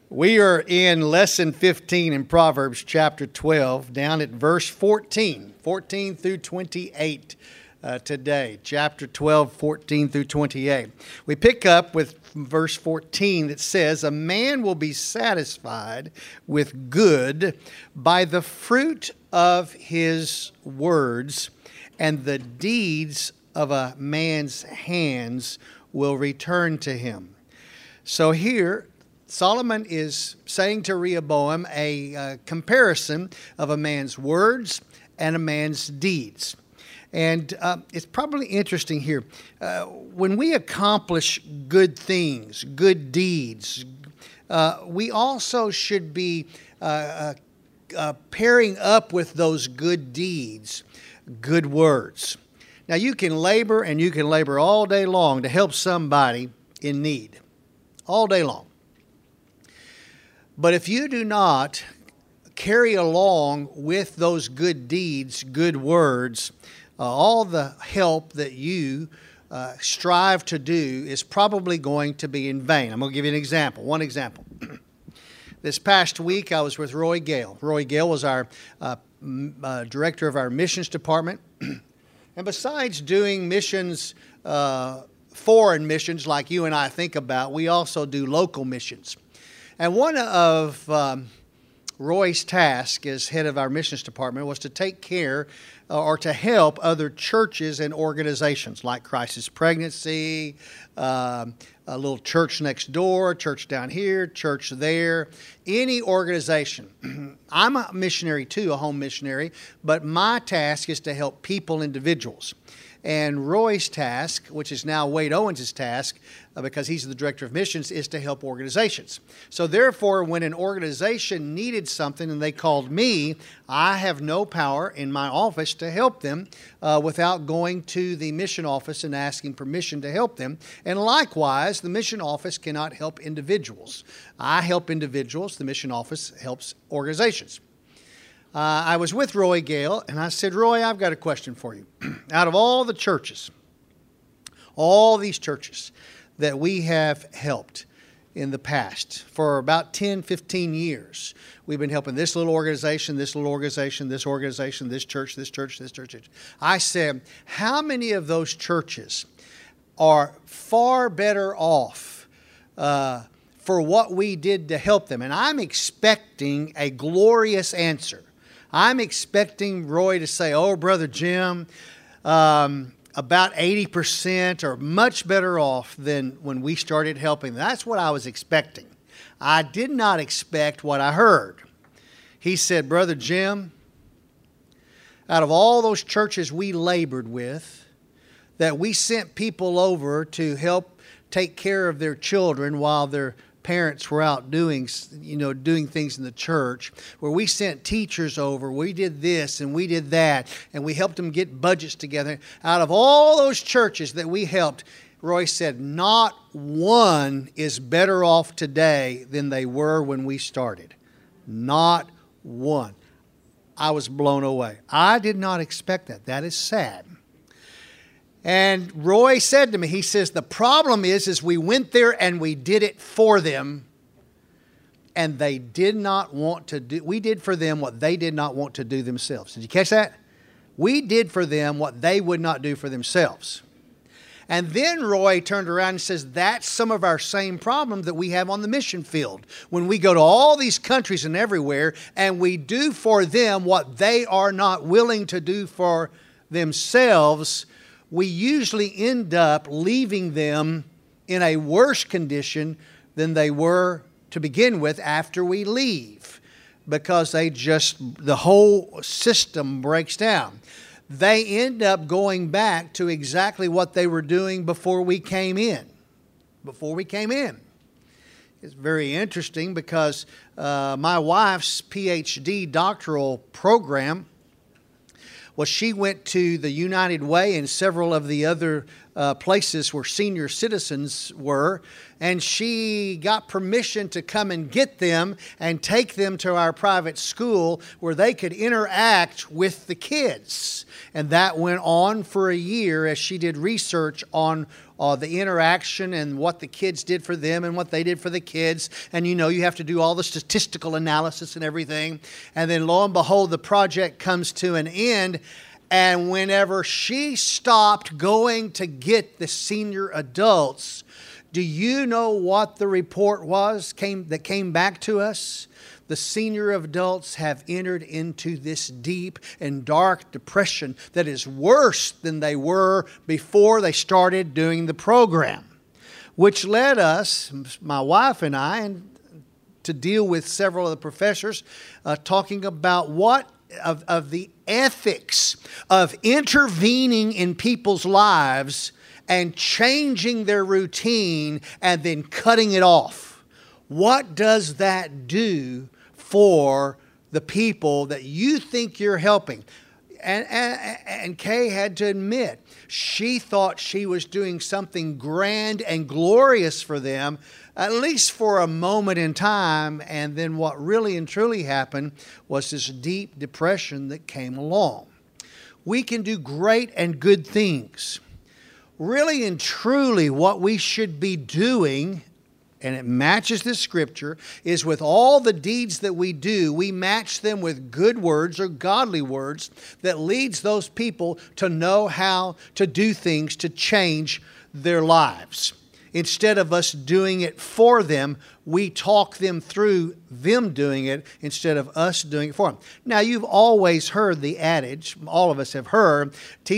We are in lesson 15 in Proverbs chapter 12, down at verse 14 through 28 today. Chapter 12, 14 through 28. We pick up with verse 14 that says, "A man will be satisfied with good by the fruit of his words, and the deeds of a man's hands will return to him." So here, Solomon is saying to Rehoboam a comparison of a man's words and a man's deeds. And it's probably interesting here. When we accomplish good things, good deeds, we also should be pairing up with those good deeds, good words. Now, you can labor and you can labor all day long to help somebody in need. All day long. But if you do not carry along with those good deeds, good words, all the help that you strive to do is probably going to be in vain. I'm going to give you an example. One example. This past week, I was with Roy Gale. Roy Gale was our director of our missions department. And besides doing missions, foreign missions like you and I think about, we also do local missions. And one of Roy's tasks as head of our missions department was to take care or to help other churches and organizations like Crisis Pregnancy, a little church next door, church down here, church there, any organization. I'm a missionary too, a home missionary, but my task is to help people, individuals. And Roy's task, which is now Wade Owens' task, because he's the director of missions, is to help organizations. So therefore, when an organization needed something and they called me, I have no power in my office to help them without going to the mission office and asking permission to help them. And likewise, the mission office cannot help individuals. I help individuals. The mission office helps organizations. I was with Roy Gale, and I said, "Roy, I've got a question for you. Out of all the churches, all these churches that we have helped in the past for about 10, 15 years, we've been helping this little organization, this little organization, this organization, this church, this church, this church." I said, how many of those churches are far better off for what we did to help them? And I'm expecting a glorious answer. I'm expecting Roy to say, "Oh, Brother Jim, about 80% are much better off than when we started helping." That's what I was expecting. I did not expect what I heard. He said, "Brother Jim, out of all those churches we labored with, that we sent people over to help take care of their children while their parents were out doing things in the church, where we sent teachers over, we did this and we did that, and we helped them get budgets together. Out of all those churches that we helped," Roy said, "not one is better off today than they were when we started. Not one." I was blown away. I did not expect that. That is sad. And Roy said to me, he says, "The problem is we went there and we did it for them, and they did not want to do, we did for them what they did not want to do themselves." Did you catch that? We did for them what they would not do for themselves. And then Roy turned around and says, "That's some of our same problem that we have on the mission field. When we go to all these countries and everywhere, and we do for them what they are not willing to do for themselves, we usually end up leaving them in a worse condition than they were to begin with after we leave, because the whole system breaks down. They end up going back to exactly what they were doing before we came in. It's very interesting because my wife's PhD doctoral program, well, she went to the United Way and several of the other places where senior citizens were, and she got permission to come and get them and take them to our private school where they could interact with the kids. And that went on for a year as she did research on the interaction and what the kids did for them and what they did for the kids. And you have to do all the statistical analysis and everything. And then lo and behold, the project comes to an end. And whenever she stopped going to get the senior adults, do you know what the report was that came back to us? The senior adults have entered into this deep and dark depression that is worse than they were before they started doing the program, which led us, my wife and I, to deal with several of the professors talking about what of the ethics of intervening in people's lives and changing their routine and then cutting it off. What does that do for the people that you think you're helping? And Kay had to admit, she thought she was doing something grand and glorious for them, at least for a moment in time. And then what really and truly happened was this deep depression that came along. We can do great and good things. Really and truly what we should be doing, and it matches this scripture, is with all the deeds that we do, we match them with good words or godly words that leads those people to know how to do things to change their lives. Instead of us doing it for them, we talk them through them doing it instead of us doing it for them. Now, you've always heard the adage, all of us have heard,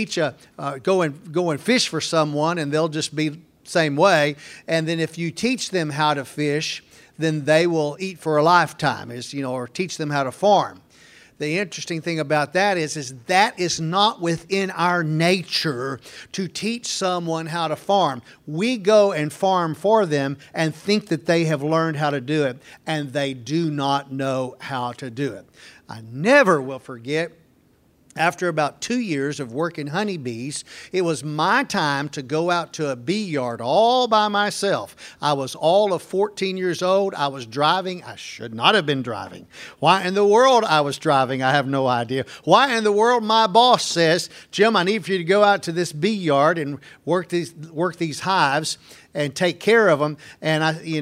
go and fish for someone and they'll just be same way. And then if you teach them how to fish, then they will eat for a lifetime, or teach them how to farm. The interesting thing about that is that is not within our nature to teach someone how to farm. We go and farm for them and think that they have learned how to do it, and they do not know how to do it. I never will forget, after about 2 years of working honeybees, it was my time to go out to a bee yard all by myself. I was all of 14 years old. I was driving. I should not have been driving. Why in the world I was driving, I have no idea. Why in the world my boss says, Jim, I need for you to go out to this bee yard and work these hives and take care of them. And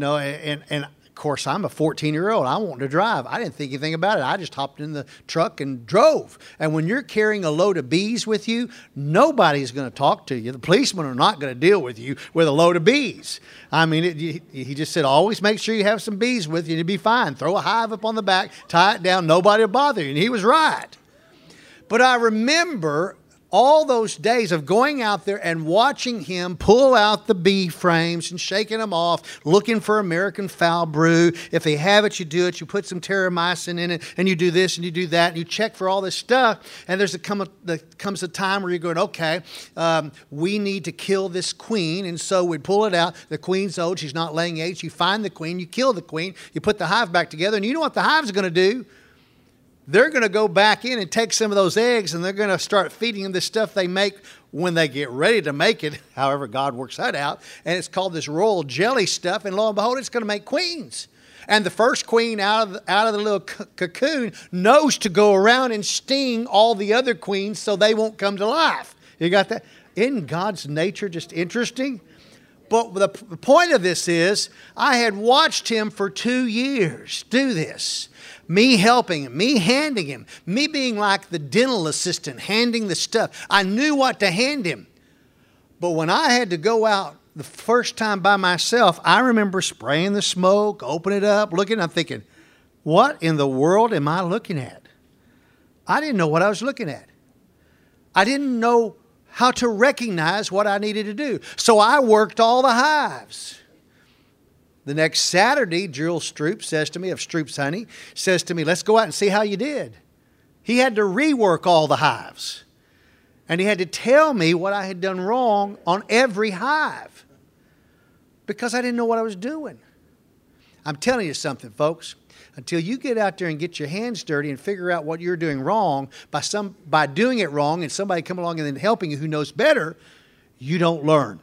of course, I'm a 14-year-old. I wanted to drive. I didn't think anything about it. I just hopped in the truck and drove. And when you're carrying a load of bees with you, nobody's going to talk to you. The policemen are not going to deal with you with a load of bees. I mean, he just said, always make sure you have some bees with you and you'll be fine. Throw a hive up on the back, tie it down, nobody will bother you. And he was right. But I remember all those days of going out there and watching him pull out the bee frames and shaking them off, looking for American foul brood. If they have it, you do it. You put some terramycin in it, and you do this and you do that, and you check for all this stuff. And there comes a time where you're going, okay, we need to kill this queen. And so we'd pull it out. The queen's old. She's not laying eggs. You find the queen. You kill the queen. You put the hive back together. And you know what the hive's going to do? They're going to go back in and take some of those eggs, and they're going to start feeding them this stuff they make when they get ready to make it, however God works that out. And it's called this royal jelly stuff, and lo and behold, it's going to make queens. And the first queen out of the little cocoon knows to go around and sting all the other queens so they won't come to life. You got that? Isn't God's nature just interesting? But the point of this is, I had watched him for 2 years do this. Me helping him, me handing him, me being like the dental assistant, handing the stuff. I knew what to hand him. But when I had to go out the first time by myself, I remember spraying the smoke, opening it up, looking, I'm thinking, what in the world am I looking at? I didn't know what I was looking at. I didn't know how to recognize what I needed to do. So I worked all the hives. The next Saturday, Gerald Stroop says to me, of Stroop's Honey, says to me, let's go out and see how you did. He had to rework all the hives. And he had to tell me what I had done wrong on every hive. Because I didn't know what I was doing. I'm telling you something, folks. Until you get out there and get your hands dirty and figure out what you're doing wrong by doing it wrong and somebody come along and then helping you who knows better, you don't learn.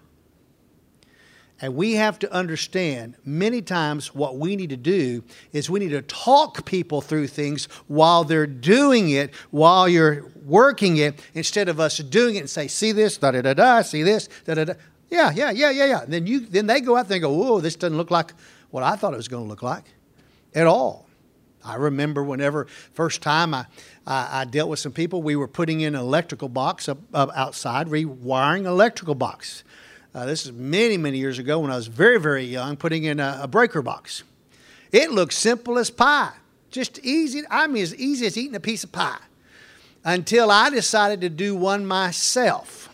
And we have to understand many times what we need to do is we need to talk people through things while they're doing it, while you're working it, instead of us doing it and say, see this, da-da-da-da, see this, da-da-da. Yeah. And then they go out there and go, whoa, this doesn't look like what I thought it was going to look like at all. I remember whenever first time I dealt with some people, we were putting in an electrical box up outside, rewiring an electrical box. This is many, many years ago when I was very, very young, putting in a breaker box. It looked simple as pie. Just easy. I mean, as easy as eating a piece of pie. Until I decided to do one myself.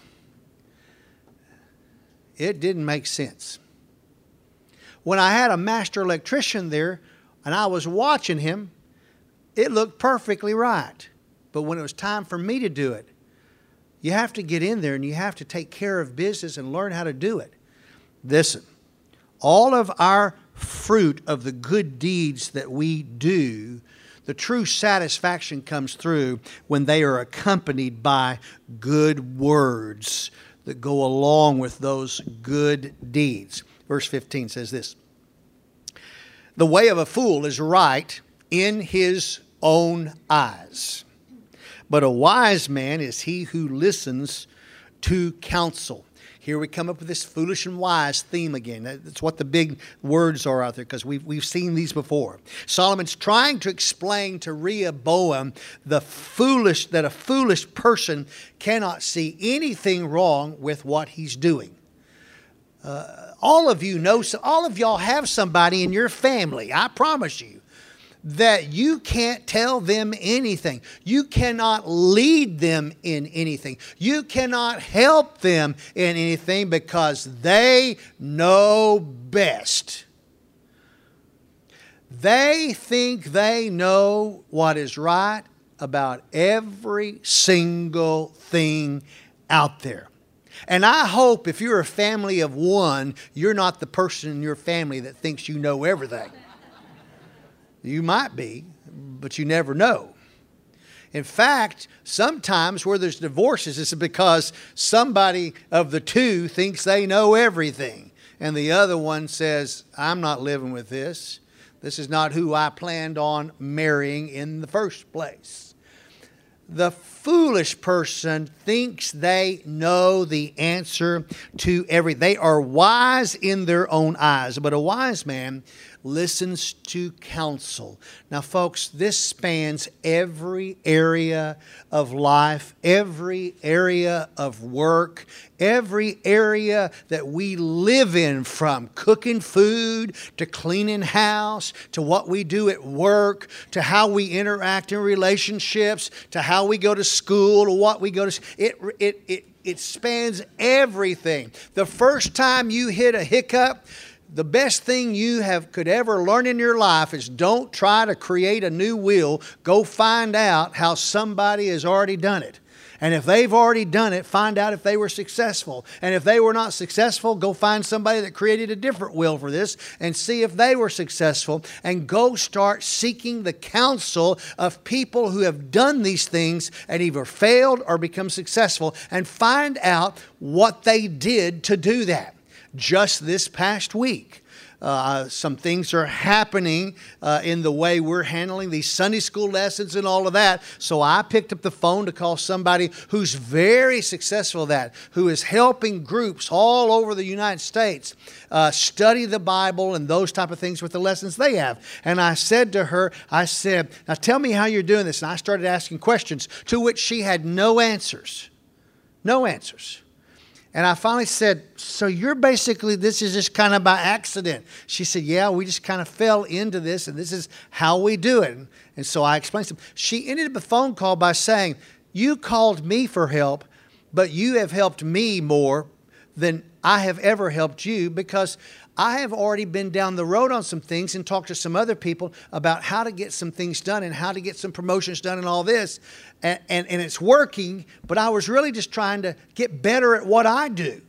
It didn't make sense. When I had a master electrician there and I was watching him, it looked perfectly right. But when it was time for me to do it, you have to get in there and you have to take care of business and learn how to do it. Listen, all of our fruit of the good deeds that we do, the true satisfaction comes through when they are accompanied by good words that go along with those good deeds. Verse 15 says this: the way of a fool is right in his own eyes, but a wise man is he who listens to counsel. Here we come up with this foolish and wise theme again. That's what the big words are out there, because we've seen these before. Solomon's trying to explain to Rehoboam that a foolish person cannot see anything wrong with what he's doing. All of y'all have somebody in your family, I promise you, that you can't tell them anything. You cannot lead them in anything. You cannot help them in anything because they know best. They think they know what is right about every single thing out there. And I hope if you're a family of one, you're not the person in your family that thinks you know everything. You might be, but you never know. In fact, sometimes where there's divorces, it's because somebody of the two thinks they know everything. And the other one says, I'm not living with this. This is not who I planned on marrying in the first place. The foolish person thinks they know the answer to everything. They are wise in their own eyes, but a wise man listens to counsel. Now, folks, this spans every area of life, every area of work, every area that we live in, from cooking food to cleaning house to what we do at work to how we interact in relationships to how we go to school to what we go to. It spans everything. The first time you hit a hiccup, the best thing you could ever learn in your life is don't try to create a new wheel. Go find out how somebody has already done it. And if they've already done it, find out if they were successful. And if they were not successful, go find somebody that created a different wheel for this and see if they were successful. And go start seeking the counsel of people who have done these things and either failed or become successful, and find out what they did to do that. Just this past week, some things are happening in the way we're handling these Sunday school lessons and all of that. So I picked up the phone to call somebody who's very successful at that, who is helping groups all over the United States study the Bible and those type of things with the lessons they have. And I said to her, now tell me how you're doing this. And I started asking questions to which she had no answers. No answers. And I finally said, so you're basically, this is just kind of by accident. She said, yeah, we just kind of fell into this, and this is how we do it. And so I explained to them. She ended the phone call by saying, you called me for help, but you have helped me more than I have ever helped you, because I have already been down the road on some things and talked to some other people about how to get some things done and how to get some promotions done and all this. And it's working, but I was really just trying to get better at what I do.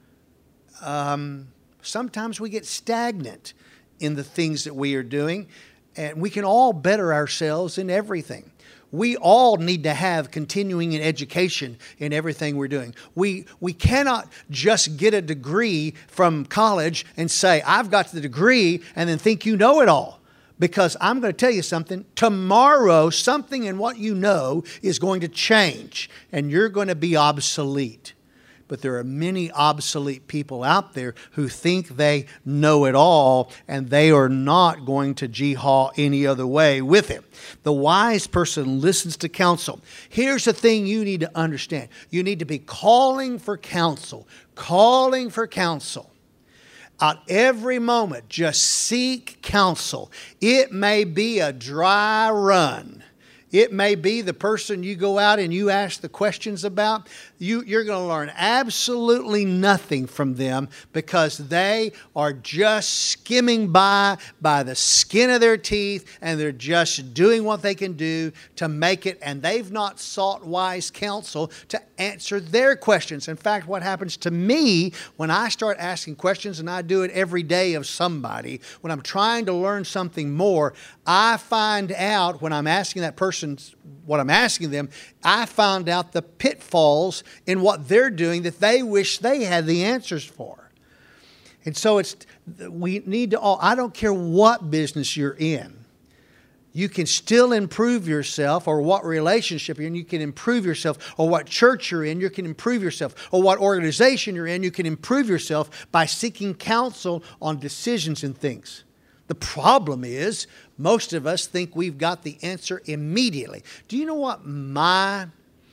Sometimes we get stagnant in the things that we are doing, and we can all better ourselves in everything. We all need to have continuing education in everything we're doing. We cannot just get a degree from college and say, I've got the degree, and then think you know it all. Because I'm going to tell you something. Tomorrow, something in what you know is going to change, and you're going to be obsolete. But there are many obsolete people out there who think they know it all, and they are not going to jihad any other way with it. The wise person listens to counsel. Here's the thing you need to understand. You need to be calling for counsel. Calling for counsel. At every moment, just seek counsel. It may be a dry run. It may be the person you go out and you ask the questions about. You're going to learn absolutely nothing from them because they are just skimming by the skin of their teeth, and they're just doing what they can do to make it, and they've not sought wise counsel to answer their questions. In fact, what happens to me when I start asking questions, and I do it every day of somebody, when I'm trying to learn something more, I find out when I'm asking that person what I'm asking them, I found out the pitfalls in what they're doing that they wish they had the answers for. And so we need to all, I don't care what business you're in, you can still improve yourself, or what relationship you're in, you can improve yourself, or what church you're in, you can improve yourself, or what organization you're in, you can improve yourself by seeking counsel on decisions and things. The problem is, most of us think we've got the answer immediately. Do you know what my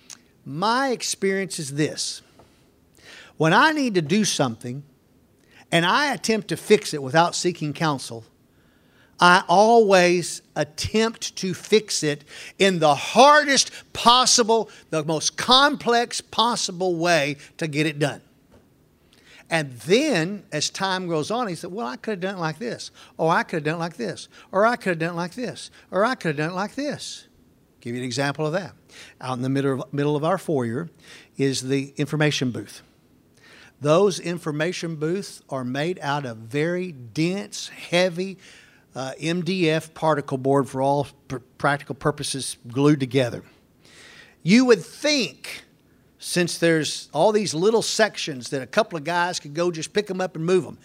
experience is this? When I need to do something and I attempt to fix it without seeking counsel, I always attempt to fix it in the hardest possible, the most complex possible way to get it done. And then, as time goes on, he said, well, I could have done it like this. Or I could have done it like this. Or I could have done it like this. Or I could have done it like this. Give you an example of that. Out in the middle of our foyer is the information booth. Those information booths are made out of very dense, heavy MDF particle board, for all practical purposes, glued together. You would think, since there's all these little sections that a couple of guys could go just pick them up and move them,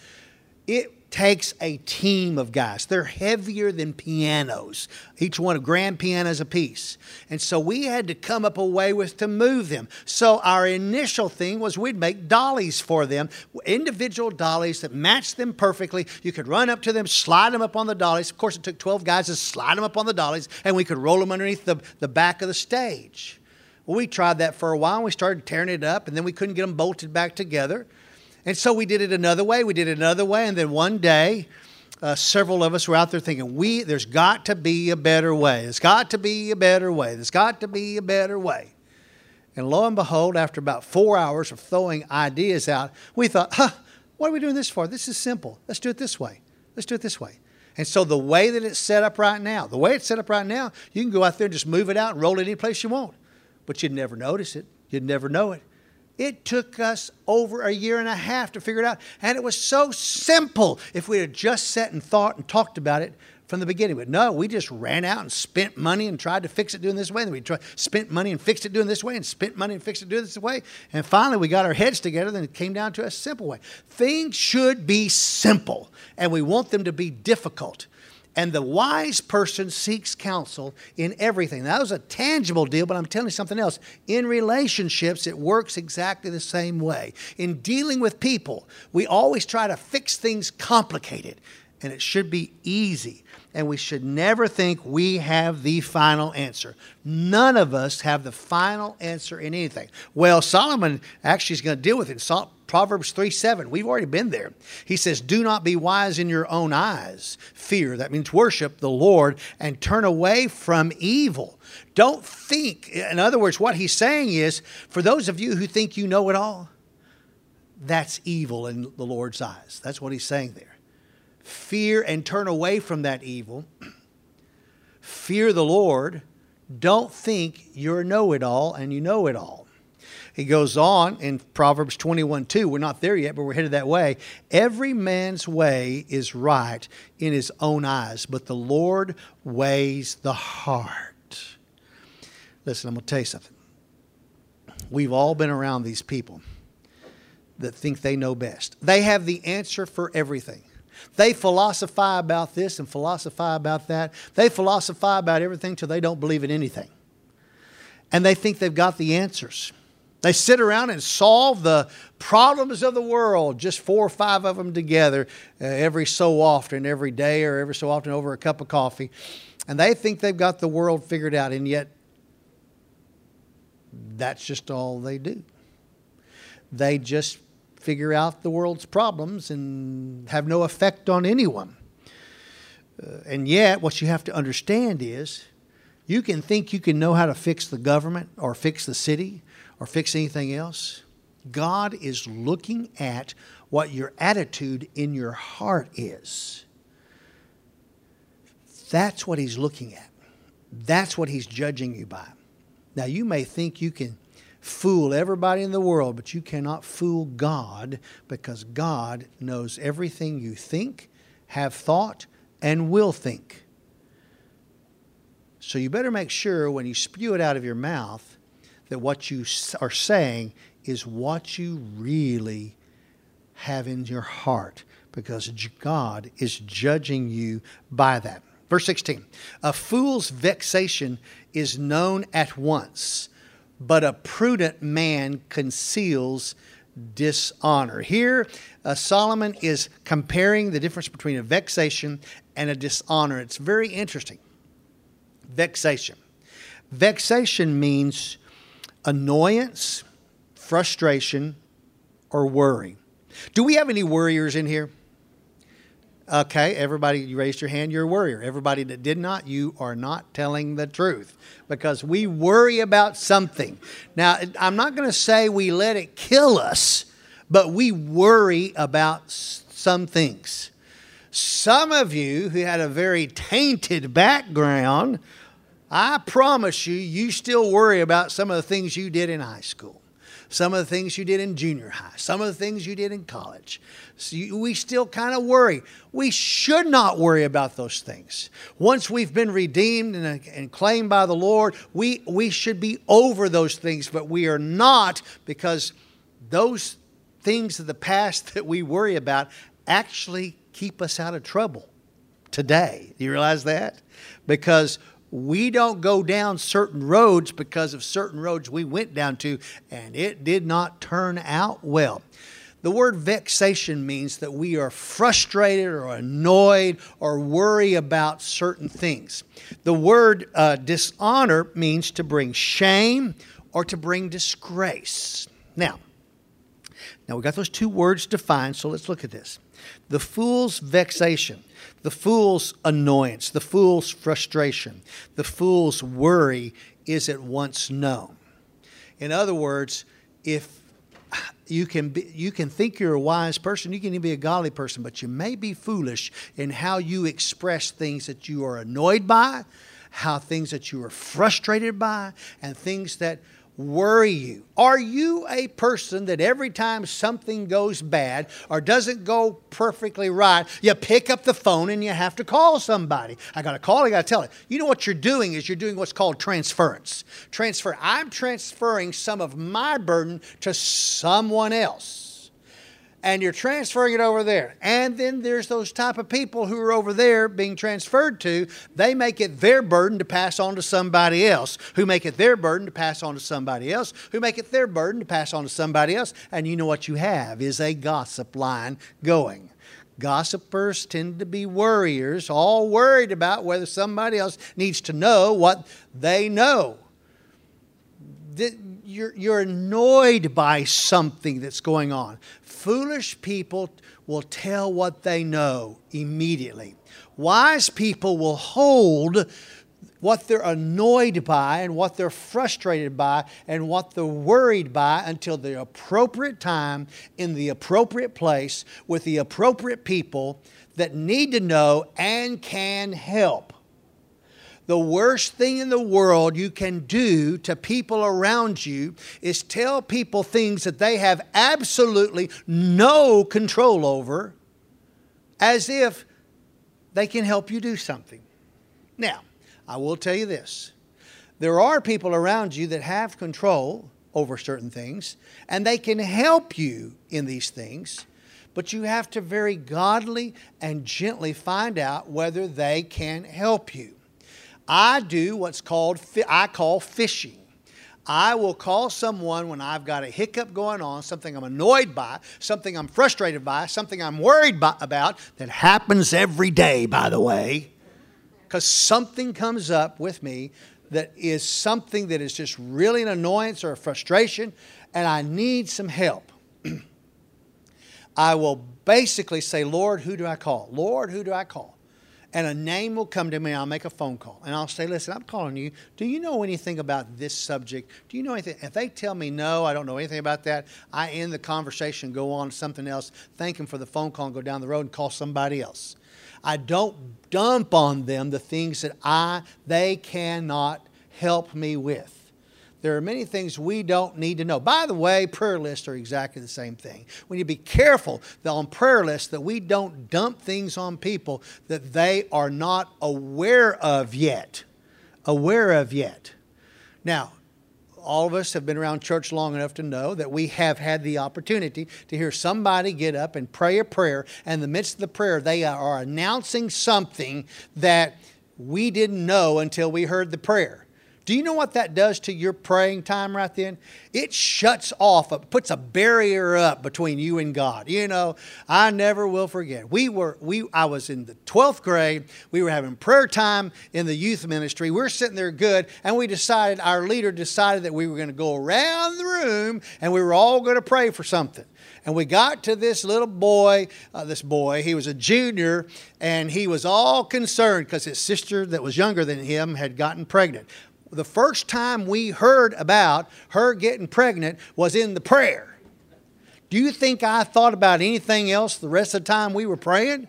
it takes a team of guys. They're heavier than pianos. Each one of grand pianos apiece. And so we had to come up a way to move them. So our initial thing was we'd make dollies for them, individual dollies that matched them perfectly. You could run up to them, slide them up on the dollies. Of course, it took 12 guys to slide them up on the dollies, and we could roll them underneath the back of the stage. Well, we tried that for a while, and we started tearing it up, and then we couldn't get them bolted back together. And so we did it another way. We did it another way. And then one day, several of us were out there thinking, there's got to be a better way. There's got to be a better way. There's got to be a better way. And lo and behold, after about 4 hours of throwing ideas out, we thought, what are we doing this for? This is simple. Let's do it this way. Let's do it this way. And so the way that it's set up right now, you can go out there and just move it out and roll it any place you want. But you'd never notice it. You'd never know it. It took us over a year and a half to figure it out. And it was so simple if we had just sat and thought and talked about it from the beginning. But no, we just ran out and spent money and tried to fix it doing this way. And then we spent money and fixed it doing this way, and spent money and fixed it doing this way. And finally, we got our heads together, then it came down to a simple way. Things should be simple, and we want them to be difficult. And the wise person seeks counsel in everything. Now, that was a tangible deal, but I'm telling you something else. In relationships, it works exactly the same way. In dealing with people, we always try to fix things complicated, and it should be easy. And we should never think we have the final answer. None of us have the final answer in anything. Well, Solomon actually is going to deal with it. Proverbs 3:7. We've already been there. He says, do not be wise in your own eyes. Fear, that means worship the Lord, and turn away from evil. Don't think, in other words, what he's saying is, for those of you who think you know it all, that's evil in the Lord's eyes. That's what he's saying there. Fear and turn away from that evil. Fear the Lord. Don't think you're know-it-all and you know it all. He goes on in Proverbs 21:2. We're not there yet, but we're headed that way. Every man's way is right in his own eyes, but the Lord weighs the heart. Listen, I'm going to tell you something. We've all been around these people that think they know best. They have the answer for everything. They philosophize about this and philosophize about that. They philosophize about everything till they don't believe in anything. And they think they've got the answers. They sit around and solve the problems of the world, just 4 or 5 of them together every so often, every day or every so often over a cup of coffee. And they think they've got the world figured out, and yet that's just all they do. They just figure out the world's problems and have no effect on anyone. And yet, what you have to understand is, you can think you can know how to fix the government or fix the city or fix anything else. God is looking at what your attitude in your heart is. That's what He's looking at. That's what He's judging you by. Now, you may think you can fool everybody in the world, but you cannot fool God, because God knows everything you think, have thought, and will think. So you better make sure when you spew it out of your mouth that what you are saying is what you really have in your heart, because God is judging you by that. Verse 16, a fool's vexation is known at once, but a prudent man conceals dishonor. Here, Solomon is comparing the difference between a vexation and a dishonor. It's very interesting. Vexation. Vexation means annoyance, frustration, or worry. Do we have any worriers in here? Okay, everybody, you raised your hand, you're a worrier. Everybody that did not, you are not telling the truth, because we worry about something. Now, I'm not going to say we let it kill us, but we worry about some things. Some of you who had a very tainted background, I promise you, you still worry about some of the things you did in high school, some of the things you did in junior high, some of the things you did in college. So we still kind of worry. We should not worry about those things. Once we've been redeemed and claimed by the Lord, we should be over those things, but we are not, because those things of the past that we worry about actually keep us out of trouble today. Do you realize that? Because we don't go down certain roads because of certain roads we went down to, and it did not turn out well. The word vexation means that we are frustrated or annoyed or worry about certain things. The word dishonor means to bring shame or to bring disgrace. Now we got those two words defined, so let's look at this. The fool's vexation, the fool's annoyance, the fool's frustration, the fool's worry is at once known. In other words, if you can think you're a wise person, you can even be a godly person, but you may be foolish in how you express things that you are annoyed by, how things that you are frustrated by, and things that worry you. Are you a person that every time something goes bad or doesn't go perfectly right, you pick up the phone and you have to call somebody? I got to call, I got to tell it. You know what you're doing is you're doing what's called transference. I'm transferring some of my burden to someone else. And you're transferring it over there. And then there's those type of people who are over there being transferred to. They make it their burden to pass on to somebody else, who make it their burden to pass on to somebody else, who make it their burden to pass on to somebody else. And you know what you have is a gossip line going. Gossipers tend to be worriers, all worried about whether somebody else needs to know what they know. You're annoyed by something that's going on. Foolish people will tell what they know immediately. Wise people will hold what they're annoyed by and what they're frustrated by and what they're worried by until the appropriate time, in the appropriate place, with the appropriate people that need to know and can help. The worst thing in the world you can do to people around you is tell people things that they have absolutely no control over, as if they can help you do something. Now, I will tell you this. There are people around you that have control over certain things, and they can help you in these things, but you have to very godly and gently find out whether they can help you. I do what's called, I call fishing. I will call someone when I've got a hiccup going on, something I'm annoyed by, something I'm frustrated by, something I'm worried about, that happens every day, by the way, because something comes up with me that is something that is just really an annoyance or a frustration, and I need some help. I will basically say, Lord, who do I call? Lord, who do I call? And a name will come to me. I'll make a phone call. And I'll say, listen, I'm calling you. Do you know anything about this subject? Do you know anything? If they tell me no, I don't know anything about that, I end the conversation, go on to something else, thank them for the phone call, and go down the road and call somebody else. I don't dump on them the things that they cannot help me with. There are many things we don't need to know. By the way, prayer lists are exactly the same thing. We need to be careful that on prayer lists that we don't dump things on people that they are not aware of yet. Now, all of us have been around church long enough to know that we have had the opportunity to hear somebody get up and pray a prayer, and in the midst of the prayer, they are announcing something that we didn't know until we heard the prayer. Do you know what that does to your praying time right then? It shuts off, it puts a barrier up between you and God. You know, I never will forget. I was in the 12th grade. We were having prayer time in the youth ministry. We were sitting there good, and our leader decided that we were going to go around the room, and we were all going to pray for something. And we got to this little boy, he was a junior, and he was all concerned because his sister that was younger than him had gotten pregnant. The first time we heard about her getting pregnant was in the prayer. Do you think I thought about anything else the rest of the time we were praying?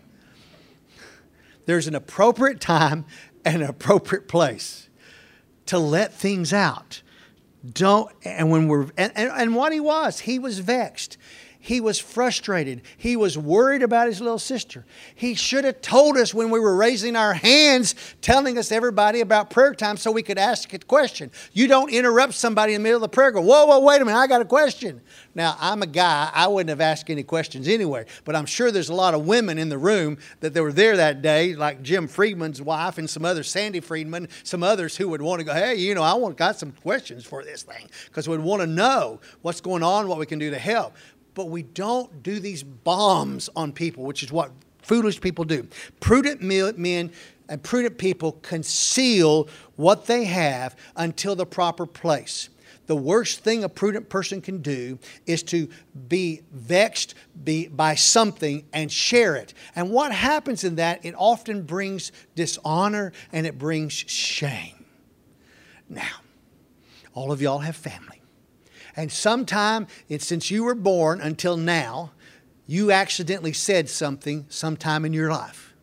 There's an appropriate time and an appropriate place to let things out. And what he was vexed. He was frustrated. He was worried about his little sister. He should have told us when we were raising our hands, telling us everybody about prayer time so we could ask a question. You don't interrupt somebody in the middle of the prayer. Go, whoa, wait a minute, I got a question. Now, I'm a guy. I wouldn't have asked any questions anyway, but I'm sure there's a lot of women in the room that they were there that day, like Jim Friedman's wife and some others, Sandy Friedman, some others who would want to go, hey, got some questions for this thing, because we'd want to know what's going on, what we can do to help. But we don't do these bombs on people, which is what foolish people do. Prudent men and prudent people conceal what they have until the proper place. The worst thing a prudent person can do is to be vexed by something and share it. And what happens in that, it often brings dishonor and it brings shame. Now, all of y'all have family. And sometime, since you were born until now, you accidentally said something sometime in your life.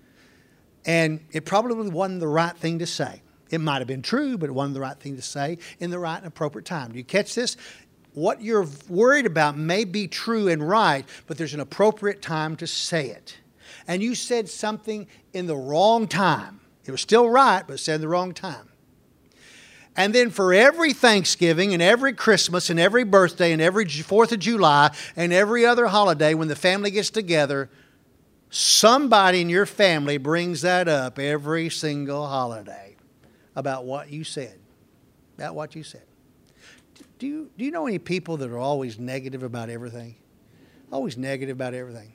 And it probably wasn't the right thing to say. It might have been true, but it wasn't the right thing to say in the right and appropriate time. Do you catch this? What you're worried about may be true and right, but there's an appropriate time to say it. And you said something in the wrong time. It was still right, but said in the wrong time. And then for every Thanksgiving and every Christmas and every birthday and every 4th of July and every other holiday when the family gets together, somebody in your family brings that up every single holiday about what you said. About what you said. Do you know any people that are always negative about everything? Always negative about everything.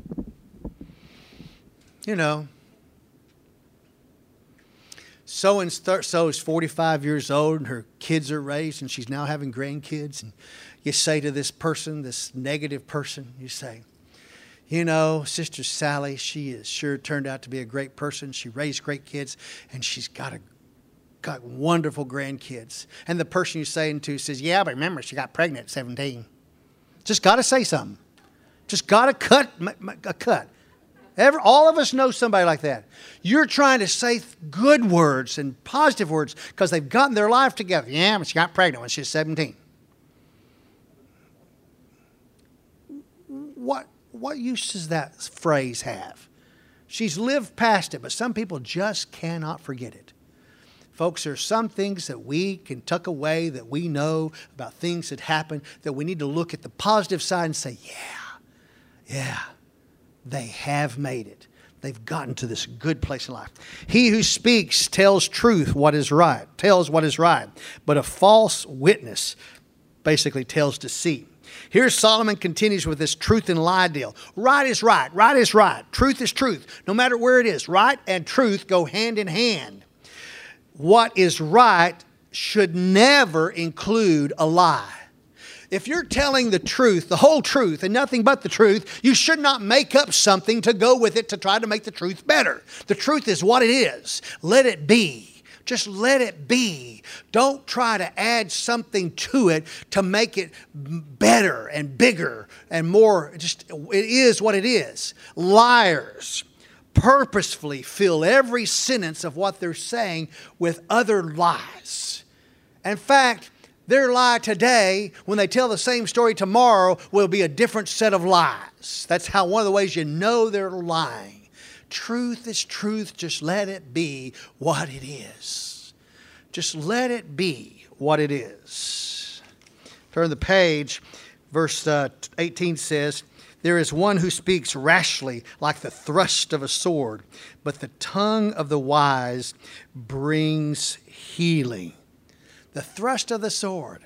You know. So is 45 years old and her kids are raised and she's now having grandkids. And you say to this person, this negative person, you say, Sister Sally, she is sure turned out to be a great person. She raised great kids and she's got wonderful grandkids. And the person you're saying to says, yeah, but remember, she got pregnant at 17. Just got to say something. Just got to cut a cut. All of us know somebody like that. You're trying to say good words and positive words because they've gotten their life together. Yeah, but she got pregnant when she was 17. What use does that phrase have? She's lived past it, but some people just cannot forget it. Folks, there are some things that we can tuck away that we know about things that happen that we need to look at the positive side and say, yeah. They have made it. They've gotten to this good place in life. He who speaks tells truth what is right, tells what is right. But a false witness basically tells deceit. Here Solomon continues with this truth and lie deal. Right is right. Right is right. Truth is truth. No matter where it is. Right and truth go hand in hand. What is right should never include a lie. If you're telling the truth, the whole truth, and nothing but the truth, you should not make up something to go with it to try to make the truth better. The truth is what it is. Let it be. Just let it be. Don't try to add something to it to make it better and bigger and more. Just, it is what it is. Liars purposefully fill every sentence of what they're saying with other lies. In fact, their lie today, when they tell the same story tomorrow, will be a different set of lies. That's how one of the ways you know they're lying. Truth is truth. Just let it be what it is. Just let it be what it is. Turn the page. Verse 18 says, there is one who speaks rashly like the thrust of a sword, but the tongue of the wise brings healing. The thrust of the sword.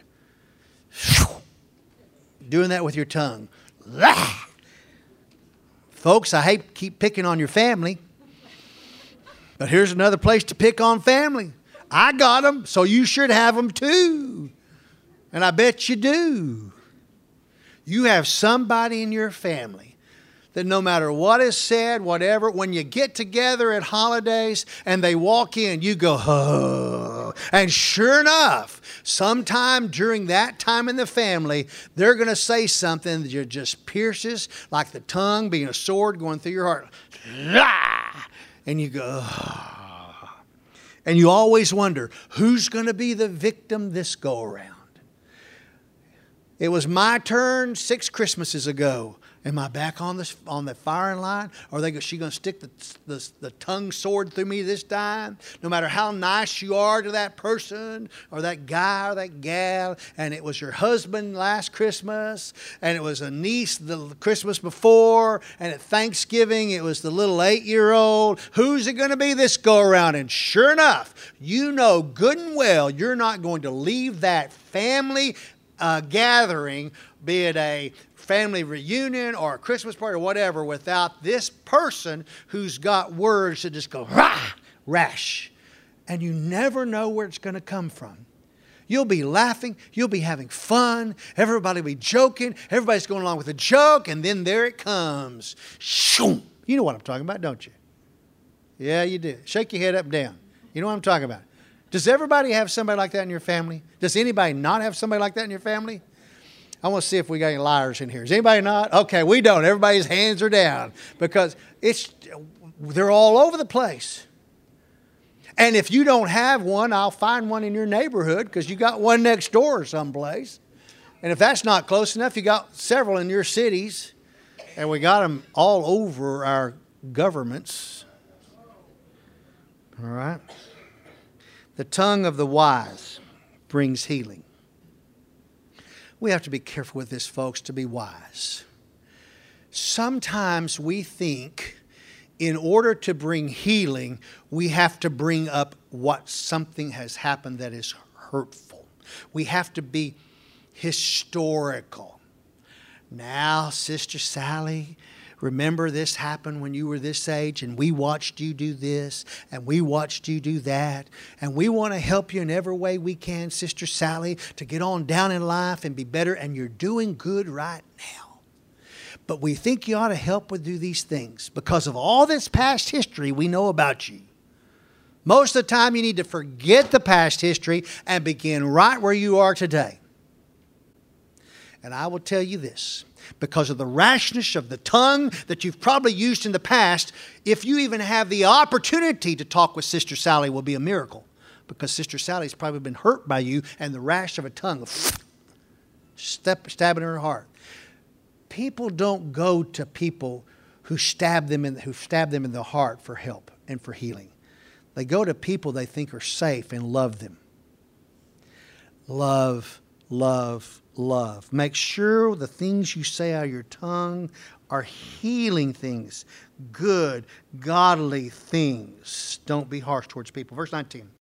Doing that with your tongue. Folks, I hate to keep picking on your family, but here's another place to pick on family. I got them, so you should have them too. And I bet you do. You have somebody in your family that no matter what is said, whatever, when you get together at holidays and they walk in, you go, oh. And sure enough, sometime during that time in the family, they're going to say something that just pierces like the tongue being a sword going through your heart. And you go, oh. And you always wonder, who's going to be the victim this go around? It was my turn 6 Christmases ago. Am I back on the firing line? Or are she going to stick the tongue sword through me this time? No matter how nice you are to that person or that guy or that gal, and it was your husband last Christmas, and it was a niece the Christmas before, and at Thanksgiving it was the little 8-year-old. Who's it going to be this go around? And sure enough, you know good and well you're not going to leave that family gathering, be it a family reunion or a Christmas party or whatever, without this person who's got words that just go rash. And you never know where it's going to come from. You'll be laughing. You'll be having fun. Everybody will be joking. Everybody's going along with the joke. And then there it comes. Shoom. You know what I'm talking about, don't you? Yeah, you do. Shake your head up and down. You know what I'm talking about. Does everybody have somebody like that in your family? Does anybody not have somebody like that in your family? I want to see if we got any liars in here. Is anybody not? Okay, we don't. Everybody's hands are down because they're all over the place. And if you don't have one, I'll find one in your neighborhood because you got one next door someplace. And if that's not close enough, you got several in your cities. And we got them all over our governments. All right? The tongue of the wise brings healing. We have to be careful with this, folks, to be wise. Sometimes we think in order to bring healing, we have to bring up what something has happened that is hurtful. We have to be historical. Now, Sister Sally, remember this happened when you were this age, and we watched you do this, and we watched you do that, and we want to help you in every way we can, Sister Sally, to get on down in life and be better, and you're doing good right now. But we think you ought to help with do these things because of all this past history we know about you. Most of the time you need to forget the past history and begin right where you are today. And I will tell you this, because of the rashness of the tongue that you've probably used in the past, if you even have the opportunity to talk with Sister Sally, will be a miracle. Because Sister Sally's probably been hurt by you and the rash of a tongue stabbing her heart. People don't go to people who stab them in the heart for help and for healing. They go to people they think are safe and love them. Love, love, love. Make sure the things you say out of your tongue are healing things, good, godly things. Don't be harsh towards people. Verse 19.